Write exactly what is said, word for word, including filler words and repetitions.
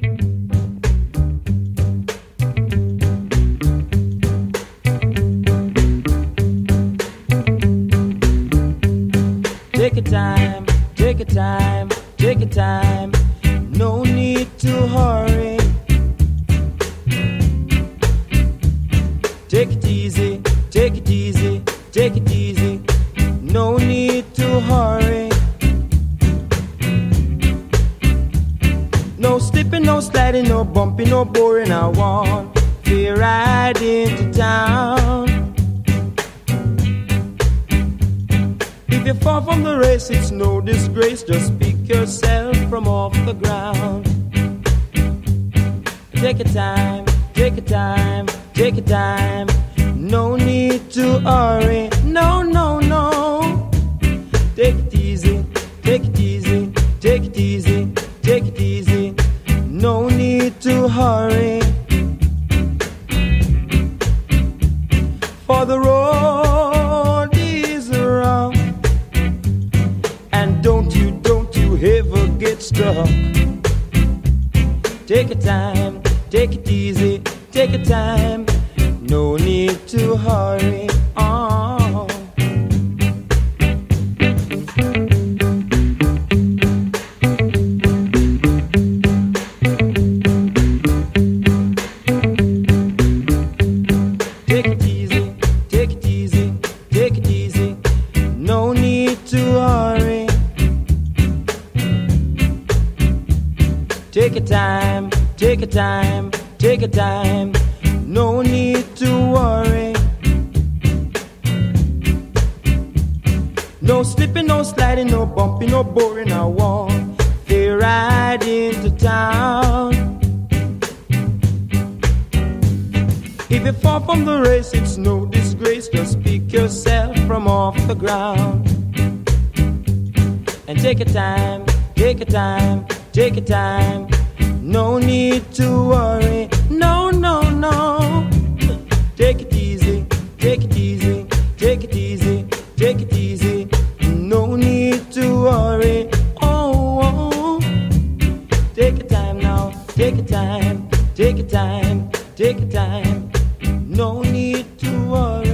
Take your time, take your time, take your time. No need to hurry. Take it easy, take it easy, take it easy. No need to hurry. No slipping, no sliding, no bumping, no boring. I want to ride into town. If you fall from the race, it's no disgrace. Just pick yourself from off the ground. Take your time, take your time, take your time. No need to hurry. No, no, no. Take it easy, take it easy, take it easy, take it easy. No need to hurry. For the road is rough, and don't you, don't you ever get stuck. Take your time, take it easy, take your time. No need to hurry on. Take it easy, take it easy, take it easy. No need to hurry. Take your time, take your time, take your time. No need to worry. No slipping, no sliding, no bumping, no boring. I want to ride into town. If you fall from the race, it's no disgrace. Just pick yourself from off the ground. And take your time, take your time, take your time. No need to worry. No, no, no. Take it easy, take it easy, take it easy, take it easy. No need to worry. Oh, oh. Take your time now, take your time, take your time, take your time. No need to worry.